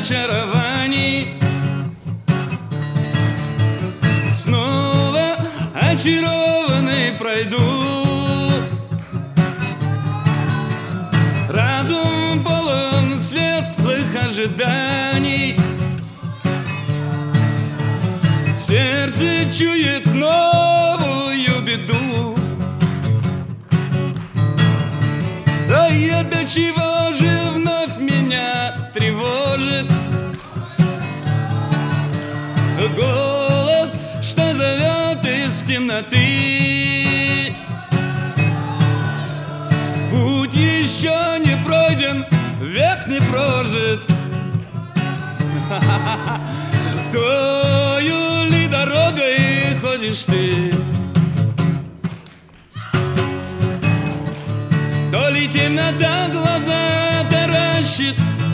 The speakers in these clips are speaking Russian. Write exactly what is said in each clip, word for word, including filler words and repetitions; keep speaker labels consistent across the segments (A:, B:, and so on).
A: разочарований. Снова очарованный пройду. Разум полон светлых ожиданий. Сердце чует новую беду. А я до чего же вновь меня тревожит голос, что зовет из темноты. Путь еще не пройден, век не прожит. Тою ли дорогой ходишь ты? То ли темнота глаза таращит,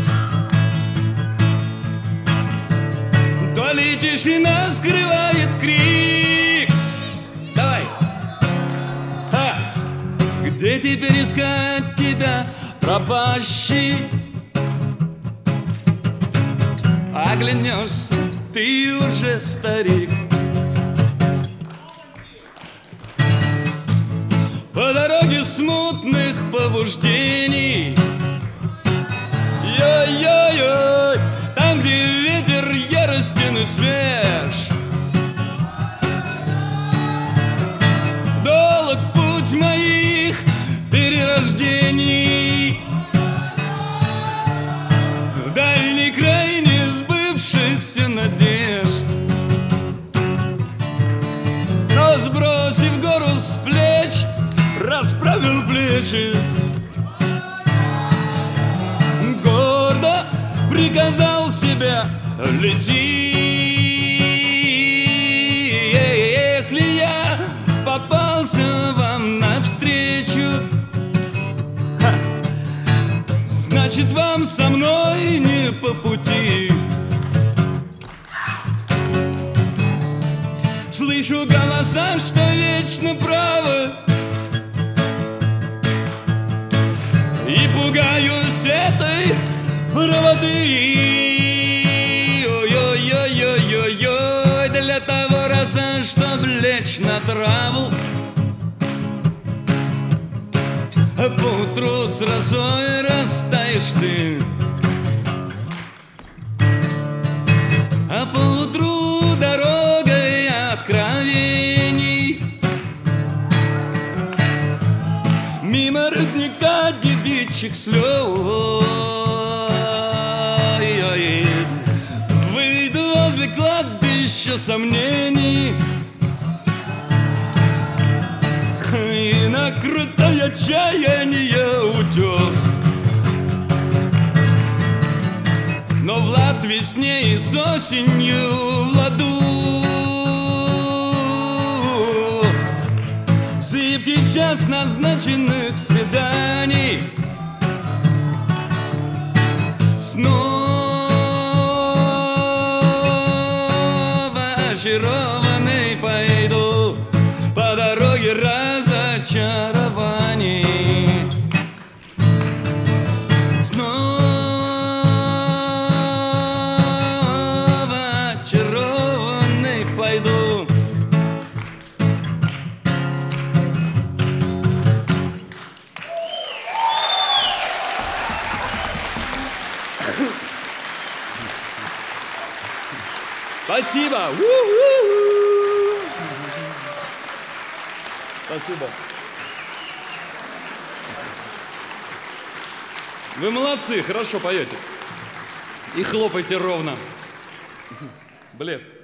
A: то ли тишина скрывает крик. Давай! Ха! Где теперь искать тебя, пропащий? Оглянешься, ты уже старик. По дороге смутных побуждений. Йой-йой-йой, там, где ветер яростен и свеж. Долг путь моих перерождений. В дальний край несбывшихся надежд. Но сбросив гору с плеч, расправил плечи, гордо приказал себе: лети. Если я попался вам навстречу, ха, значит, вам со мной не по пути. Слышу голоса, что вечно правы, и пугаюсь этой правоты. Ой-ой-ой-ой-ой-ой, для того раза, чтоб лечь на траву, а поутру с росой растаешь ты. А поутру дорогой откровений мимо родника девичьих слез. Выйду возле кладбища сомнений, и на крутой отчаяние утес. Но Влад весне и с осенью в ладу. В зыбкий час назначенных свиданий снова очарованный пойду по дороге разочарований. Снова очарованный пойду. Спасибо. У-у-у. Спасибо. Вы молодцы, хорошо поете. И хлопайте ровно. Блеск.